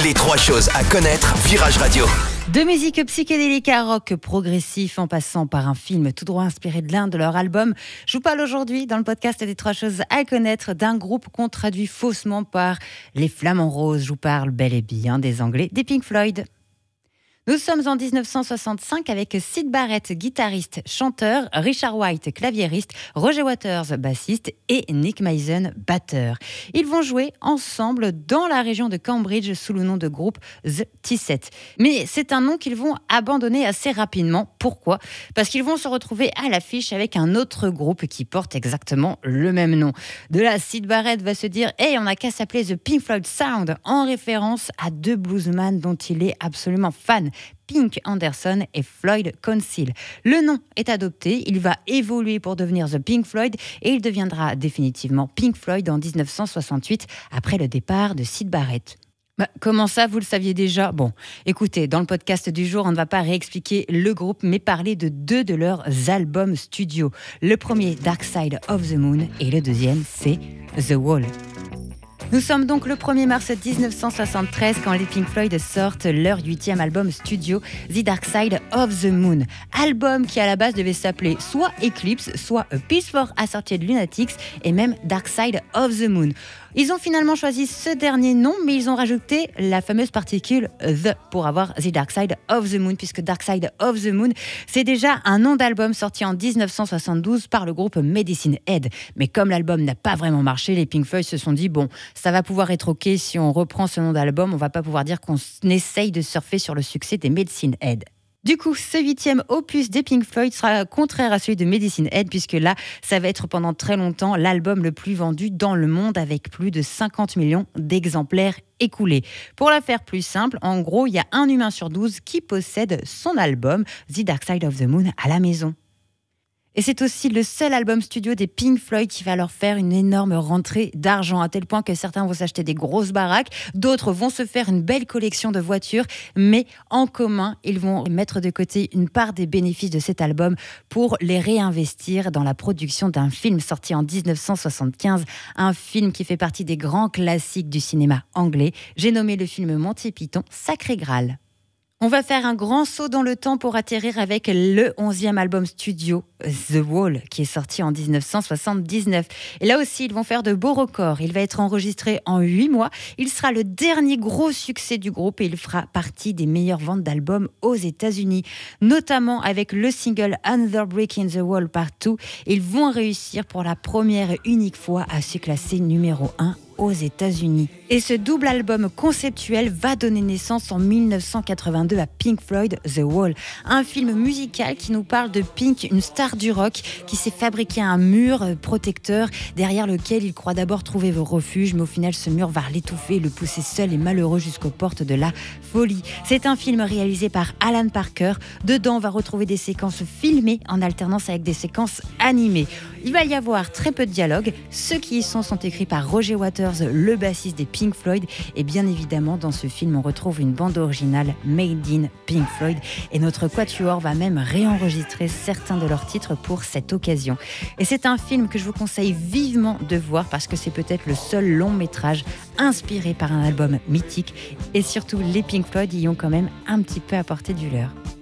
Les 3 choses à connaître, Virage Radio. De musique psychédélique à rock progressif en passant par un film tout droit inspiré de l'un de leurs albums. Je vous parle aujourd'hui dans le podcast des 3 choses à connaître d'un groupe qu'on traduit faussement par les Flamants Roses. Je vous parle bel et bien des Anglais, des Pink Floyd. Nous sommes en 1965 avec Syd Barrett, guitariste, chanteur, Richard White, claviériste, Roger Waters, bassiste et Nick Mason, batteur. Ils vont jouer ensemble dans la région de Cambridge sous le nom de groupe The T-Set. Mais c'est un nom qu'ils vont abandonner assez rapidement. Pourquoi ? Parce qu'ils vont se retrouver à l'affiche avec un autre groupe qui porte exactement le même nom. De là, Syd Barrett va se dire « Hey, on n'a qu'à s'appeler The Pink Floyd Sound » en référence à 2 bluesmen dont il est absolument fan. Pink Anderson et Floyd Council. Le nom est adopté, il va évoluer pour devenir The Pink Floyd et il deviendra définitivement Pink Floyd en 1968 après le départ de Syd Barrett. Comment ça, vous le saviez déjà ? Bon, écoutez, dans le podcast du jour, on ne va pas réexpliquer le groupe, mais parler de 2 de leurs albums studio. Le premier, Dark Side of the Moon, et le deuxième, c'est The Wall. Nous sommes donc le 1er mars 1973 quand les Pink Floyd sortent leur 8e album studio, The Dark Side of the Moon. Album qui à la base devait s'appeler soit Eclipse, soit A Piece for Assorted Lunatics et même Dark Side of the Moon. Ils ont finalement choisi ce dernier nom, mais ils ont rajouté la fameuse particule The pour avoir The Dark Side of the Moon, puisque Dark Side of the Moon, c'est déjà un nom d'album sorti en 1972 par le groupe Medicine Head. Mais comme l'album n'a pas vraiment marché, les Pink Floyd se sont dit, bon, ça va pouvoir être ok si on reprend ce nom d'album, on va pas pouvoir dire qu'on essaye de surfer sur le succès des Medicine Head. Du coup, ce 8e opus des Pink Floyd sera contraire à celui de Medicine Head, puisque là, ça va être pendant très longtemps l'album le plus vendu dans le monde avec plus de 50 millions d'exemplaires écoulés. Pour la faire plus simple, en gros, il y a un humain sur 12 qui possède son album The Dark Side of the Moon à la maison. Et c'est aussi le seul album studio des Pink Floyd qui va leur faire une énorme rentrée d'argent, à tel point que certains vont s'acheter des grosses baraques, d'autres vont se faire une belle collection de voitures, mais en commun, ils vont mettre de côté une part des bénéfices de cet album pour les réinvestir dans la production d'un film sorti en 1975, un film qui fait partie des grands classiques du cinéma anglais. J'ai nommé le film Monty Python, Sacré Graal. On va faire un grand saut dans le temps pour atterrir avec le 11e album studio, The Wall, qui est sorti en 1979. Et là aussi, ils vont faire de beaux records. Il va être enregistré en 8 mois. Il sera le dernier gros succès du groupe et il fera partie des meilleures ventes d'albums aux États-Unis, notamment avec le single Another Brick in the Wall Part 2. Ils vont réussir pour la première et unique fois à se classer numéro 1 aux États-Unis. Et ce double album conceptuel va donner naissance en 1982 à Pink Floyd The Wall, un film musical qui nous parle de Pink, une star du rock qui s'est fabriqué un mur protecteur derrière lequel il croit d'abord trouver refuge, mais au final ce mur va l'étouffer et le pousser seul et malheureux jusqu'aux portes de la folie. C'est un film réalisé par Alan Parker. Dedans, on va retrouver des séquences filmées en alternance avec des séquences animées. Il va y avoir très peu de dialogue. Ceux qui y sont écrits par Roger Waters, le bassiste des Pink Floyd. Et bien évidemment, dans ce film, on retrouve une bande originale made in Pink Floyd. Et notre quatuor va même réenregistrer certains de leurs titres pour cette occasion. Et c'est un film que je vous conseille vivement de voir parce que c'est peut-être le seul long métrage inspiré par un album mythique. Et surtout, les Pink Floyd y ont quand même un petit peu apporté du leur.